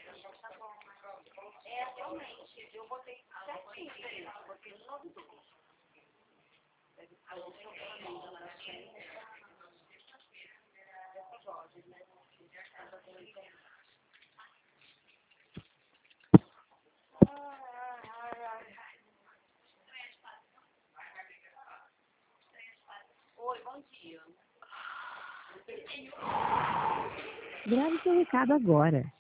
É, realmente, eu botei certinho, eu botei no nome do. Oi, bom dia. Grave seu recado agora.